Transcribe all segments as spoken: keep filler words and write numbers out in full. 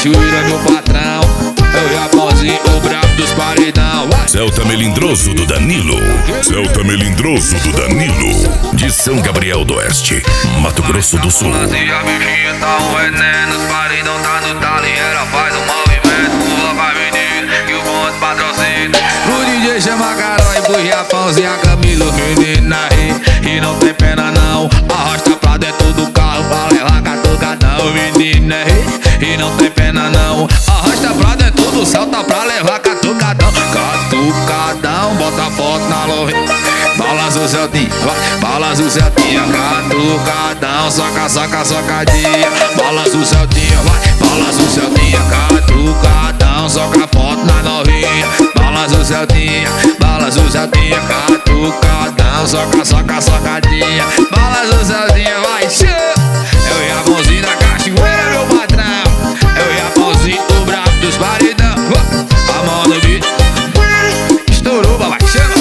cachoeira, meu patrão. É o Japãozinho, o brabo dos paredão. Celta Melindroso do Danilo. Celta Melindroso do Danilo. De São Gabriel do Oeste, Mato Grosso do Sul. E a bichinha tá um veneno, os paredão tá no talo e ela faz um movimento. Pula vai menino e o bonde patrocina. Pro D J chama Carol e pro Japãozinho a Camilo. Menina ri e não tem pena não. Arrasta pra dentro do carro pra levar catucadão. Menina ri e não tem pena não. Arrasta pra dentro do Celta pra levar catucadão. Catucadão, bota a foto na loja. Balança o Celtinha, vai, balança o Celtinha. Catucadão, soca, soca, socadinha. Balança o Celtinha, vai, balança o Celtinha. Catucadão, soca a foto na novinha. Balança o Celtinha, balança o Celtinha. Catucadão, soca, soca, socadinha. Balança o Celtinha, vai, show. É o Japãozinho da cachoeira, meu patrão. É o Japãozinho, o brabo dos paredão. A mão no beat, estourou, babai, chama.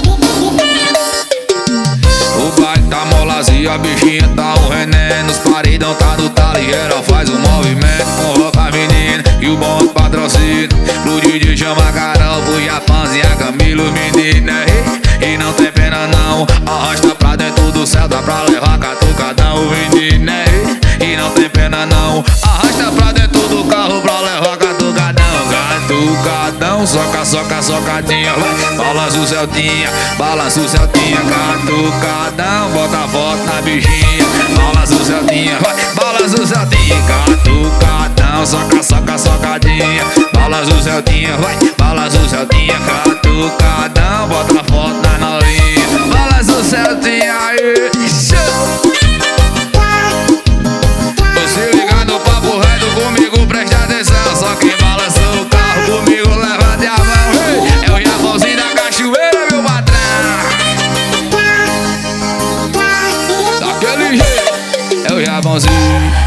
O baile tá molazinho, a bichinha tá um veneno. Os paredão tá no talo e ela faz um movimento. Convoca a menina e o bonde patrocina. Pro D J chama Carol, pro Japãozinho a Camilo. Menina e não tem pena não. Arrasta pra dentro do céu, dá pra levar catucadão. Menina e não tem pena não. Arrasta pra dentro do carro pra levar catucadão. Catucadão, soca, soca, socadinha. Vai, balança o Celtinha, balança o Celtinha. Catucadão, bota a foto na bichinha. Balança o Celtinha, vai, balança o Celtinha. Catucadão, soca, soca, socadinha. Balança o Celtinha, vai, balança o Celtinha. Catucadão, bota a foto na novinha. Balança o Celtinha, aí, show. Você ligar no papo reto comigo, presta atenção. Só quem balança o carro comigo, levante a mão. Hey, é o Japãozinho da cachoeira, meu patrão. Daquele jeito, é o Japãozinho.